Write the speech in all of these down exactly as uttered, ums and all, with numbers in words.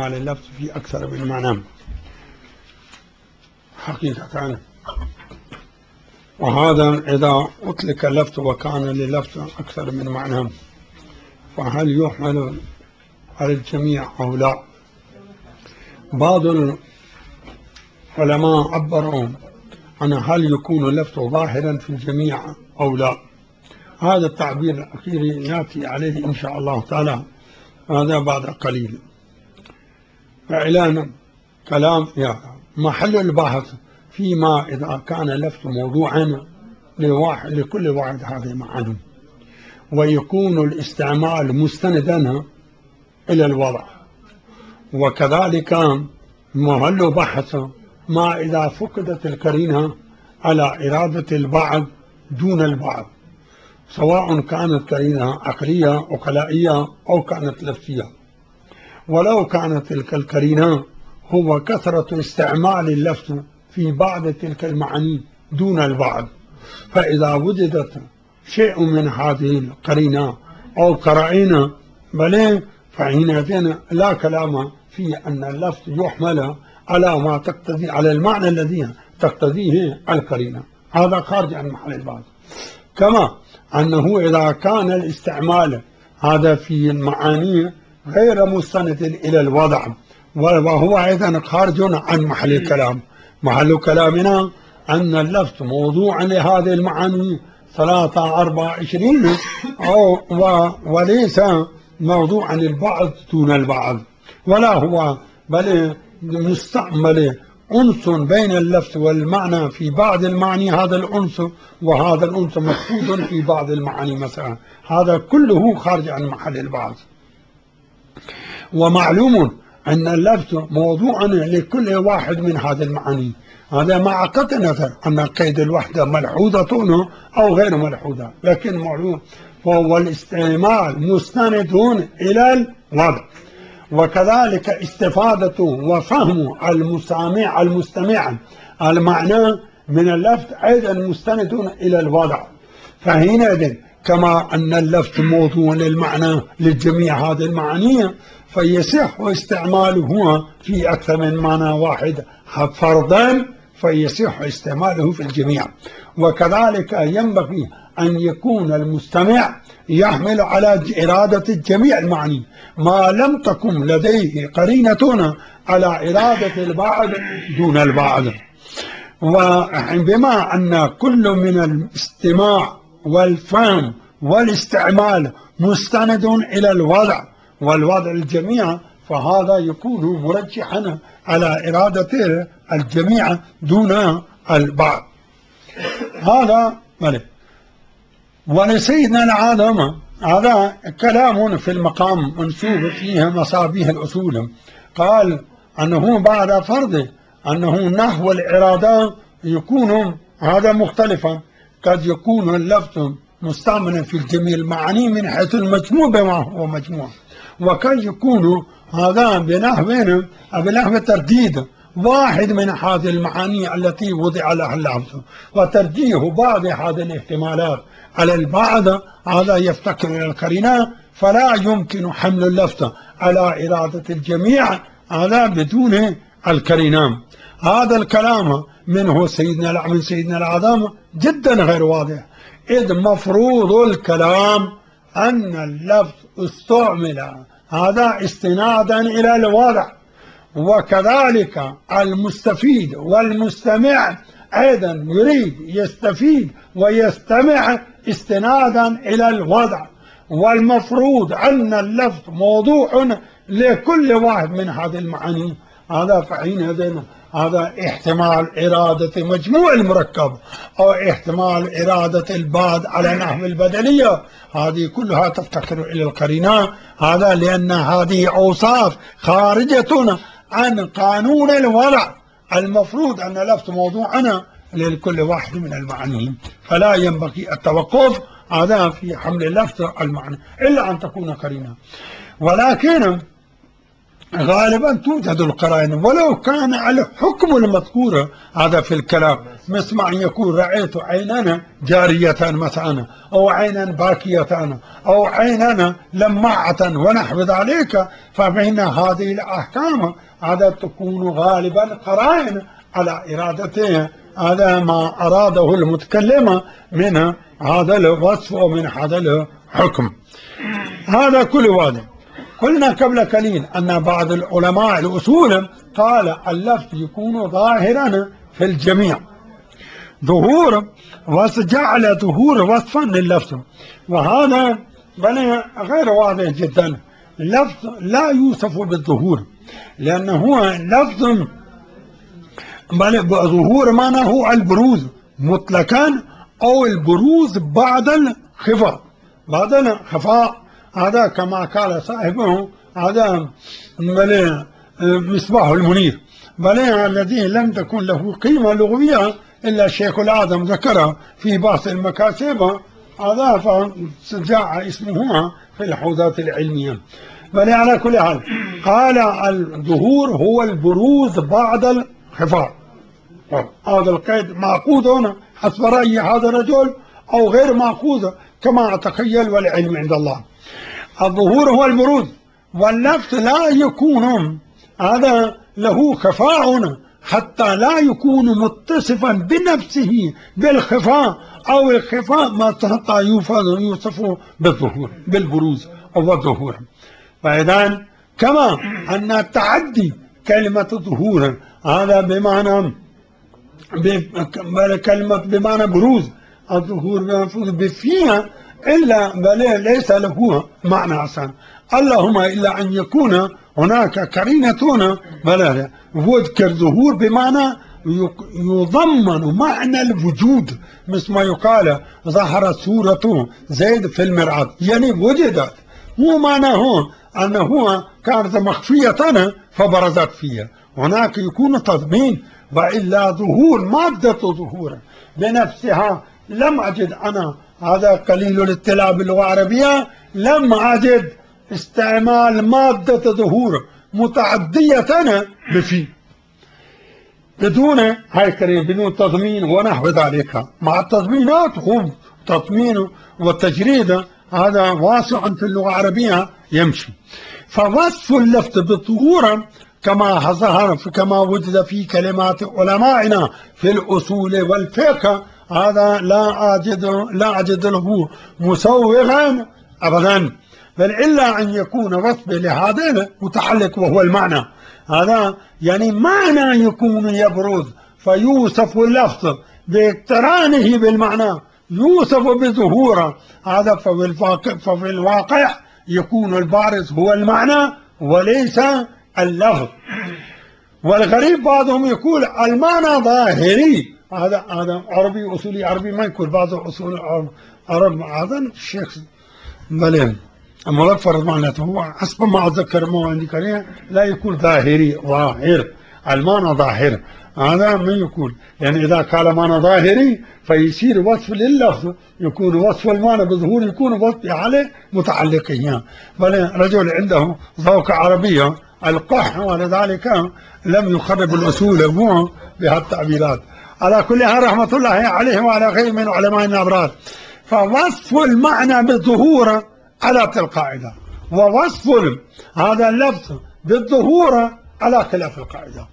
على اللفظ في أكثر من معنى حقيقة، وهذا إذا أطلق اللفظ وكان لللفظ أكثر من معنى فهل يحمل على الجميع أو لا؟ بعض العلماء عبروا عن هل يكون اللفظ ظاهرا في الجميع أو لا. هذا التعبير الأخير يأتي عليه إن شاء الله تعالى هذا بعد قليل. فإعلان كلام يعني محل البحث فيما إذا كان اللفظ موضوعا لواحد لكل واحد هذه المعاني، ويكون الاستعمال مستندا إلى الوضع، وكذلك محل بحث ما إذا فقدت القرينة على إرادة البعض دون البعض، سواء كانت قرينة عقلية عقلائية أو كانت لفظية. ولو كانت تلك القرينة هو كثرة استعمال اللفظ في بعض تلك المعاني دون البعض، فإذا وجدت شيء من هذه القرينة أو قرائن بل فحينئذ لا كلام في أن اللفظ يحمل على ما تقتضي على المعنى الذي تقتضيه القرينة. هذا خارج عن محل البحث. كما أنه إذا كان الاستعمال هذا في المعاني غير مستند إلى الوضع وهو أيضا خارج عن محل الكلام. محل كلامنا أن اللفظ موضوع لهذه المعاني ثلاثة أربعة عشرين أو وليس موضوعا للبعض دون البعض، ولا هو بل مستعمل أنس بين اللفظ والمعنى في بعض المعاني، هذا الأنس وهذا الأنس مفقود في بعض المعاني مثلا. هذا كله خارج عن محل البحث. ومعلوم أن اللفظ موضوع لكل واحد من هذه المعاني، هذا مع قطع نظر أن قيد الوحدة ملحوظة أو غير ملحوظة، لكن معلوم فهو الاستعمال مستند إلى الوضع، وكذلك استفادته وفهم المستمع المستمع المعنى من اللفظ أيضا مستند إلى الوضع. فحينئذ كما أن اللفظ موضوع للمعنى للجميع هذه المعاني فيصح استعماله في أكثر من معنى واحد فرضا، فيصح استعماله في الجميع. وكذلك ينبغي أن يكون المستمع يحمل على إرادة الجميع المعني ما لم تكن لديه قرينة على إرادة البعض دون البعض. وبما أن كل من الاستماع والفهم والاستعمال مستند إلى الوضع والوضع الجميع، فهذا يكون مرجحا على إرادة الجميع دون البعض. هذا ملك. ولسيدنا العالم هذا كلام في المقام منسوب فيه مصابيح الأصول، قال أنه بعد فرض أنه نحو الإرادة يكون هذا مختلفا، قد يكون اللفظ مستعملا في الجميع المعاني من حيث المجموع بما هو مجموع، وقد يكون هذا بنحو بنحو ترديد واحد من هذه المعاني التي وضع لها اللفظ، وترجيح بعض هذه الاحتمالات على البعض هذا يفتقر إلى القرينة، فلا يمكن حمل اللفظ على إرادة الجميع هذا بدون القرينة. هذا الكلام منه سيدنا من سيدنا العظام جدا غير واضح، إذ مفروض الكلام أن اللفظ استعمل هذا استنادا إلى الوضع، وكذلك المستفيد والمستمع أيضا يريد يستفيد ويستمع استنادا إلى الوضع، والمفروض أن اللفظ موضوع لكل واحد من هذه المعاني. هذا فحينئذ هذا احتمال إرادة مجموع المركب أو احتمال إرادة البعض على نحو البدلية، هذه كلها تفتقر إلى القرينة. هذا لأن هذه أوصاف خارجة عن قانون الوضع، المفروض أن لفظ موضوعنا لكل واحد من المعاني، فلا ينبغي التوقف هذا في حمل اللفظ المعنى إلا أن تكون قرينة. ولكن غالبا توجد القرائن ولو كان على حكم المذكورة هذا في الكلام، مثل أن يكون رأيت عيننا جارية مثلا، أو عينا باكية، أو عيننا لمعة ونحو ذلك، فإن هذه الأحكام هذا تكون غالبا قرائن على إرادته هذا ما أراده المتكلم من هذا الوصف ومن هذا الحكم. هذا كل واحد. قلنا قبل قليل أن بعض العلماء الأصول قال اللفظ يكون ظاهرا في الجميع، ظهور وجعل ظهور وصفا لللفظ، وهذا بل غير واضح جدا. اللفظ لا يوصف بالظهور لأنه هو لفظ، بل ظهور معناه هو البروز مطلقا أو البروز بعد الخفاء، بعد الخفاء. هذا كما قال صاحبه هذا مصباح المنير، بل الذي لم تكن له قيمة لغوية إلا الشيخ الأعظم ذكرها في بعض المكاسب، هذا فجاء اسمه في الحوزات العلمية. بل على كل حال قال الظهور هو البروز بعد الخفاء. هذا القيد معقود هنا حسب رأي هذا الرجل أو غير معقود كما أتخيل، والعلم عند الله. الظهور هو البروز، واللفظ لا يكون هذا له خفاء حتى لا يكون متصفا بنفسه بالخفاء، أو الخفاء ما حتى يوصف بالظهور بالبروز أو الظهور. فإذا كما أن تعدي كلمة ظهور هذا بمعنى كلمة بمعنى بروز، الظهور بفيها إلا بل ليس له معنى حسن، اللهم إلا أن يكون هناك قرينة بل وذكر ظهور بمعنى يضمن معنى الوجود، مثل ما يقال ظهرت صورة زيد في المرآة، يعني وجدت، مو معناه أنه كانت مخفية فبرزت فيها، هناك يكون تضمين. وإلا ظهور مادة ظهور بنفسها لم أجد أنا، هذا قليل الاطلاع باللغة العربية، لم أجد استعمال مادة ظهور متعدية بفي بدون هاي كلمة بدون تضمين ونحو ذلك. مع التضمينات هم تضمين والتجريد هذا واسع في اللغة العربية يمشي. فوصف اللفظ بالظهور كما ظهر كما وجد في كلمات علمائنا في الأصول والفقه هذا لا أجد لا أجد له مسوغا أبدا، بل إلا أن يكون وصف لهذا متعلق وهو المعنى، هذا يعني معنى يكون يبرز فيوصف اللفظ باقترانه بالمعنى، يوصف بظهوره، هذا ففي الواقع يكون البارز هو المعنى وليس اللفظ. والغريب بعضهم يقول المعنى ظاهري، هذا هذا عربي أصولي عربي ما يقول، بعض أصول عرب هذا الشيخ بل ملفظ معناته هو حسب ما أتذكر ما عندي كريه لا يقول ظاهري ظاهر، المعنى ظاهر هذا ما يقول، يعني إذا قال معنى ظاهري فيصير وصف لللفظ، يكون وصف المعنى بظهور يكون وصف عليه متعلقين. بل رجل عنده ذوق عربية القح ولذلك لم يخرب الأصول هو بها التعبيرات. على كل حال رحمة الله عليه وعلى غير من علماء الأبرار. فوصف المعنى بالظهور على القاعدة، ووصف هذا اللفظ بالظهور على خلاف القاعدة.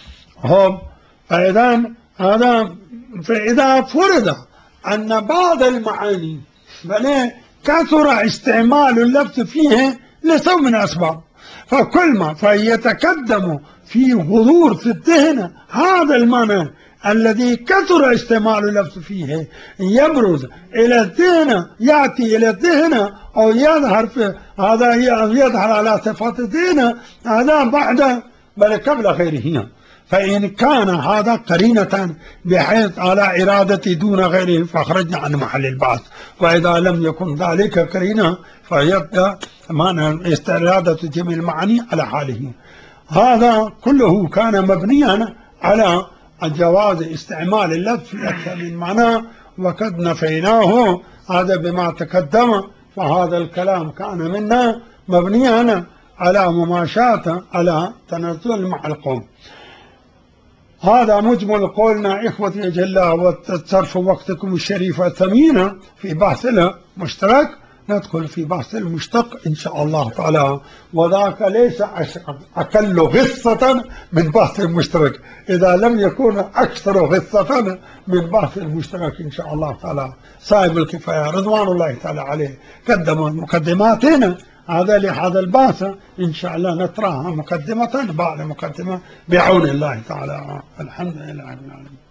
هم فإذا هذا فإذا فرض أن بعض المعاني بل كثر استعمال اللفظ فيه لسبب من الأسباب، فكل ما فيتقدم في حضور في الذهن هذا المعنى الذي كثر استعمال اللفظ فيه يبرز إلى الذهن، يأتي إلى الذهن أو يظهر في هذا يظهر على صفات الذهن هذا بعد بل قبل غيره. فإن كان هذا قرينة بحيث على إرادة دون غيره فخرجنا عن محل البعث، وإذا لم يكن ذلك قرينة فيبدأ معنى استرادة جميع المعاني على حاله. هذا كله كان مبنيا على جواز استعمال اللفظ في أكثر من معنى، وقد نفيناه هذا بما تقدم. فهذا الكلام كان منا مبنيا على مماشاة على تنزل مع القوم. هذا مجمل قولنا إخوتي أجلاء، وتصرف وقتكم الشريف الثمينة في بحث المشترك. ندخل في بحث المشتق إن شاء الله تعالى، وذاك ليس أقل غصة من بحث المشترك إذا لم يكون أكثر غصة من بحث المشترك إن شاء الله تعالى. صاحب الكفاية رضوان الله تعالى عليه قدم مقدماتنا هذا لهذا البحث، إن شاء الله نتراها مقدمة بعد مقدمة بعون الله تعالى. الحمد لله رب العالمين.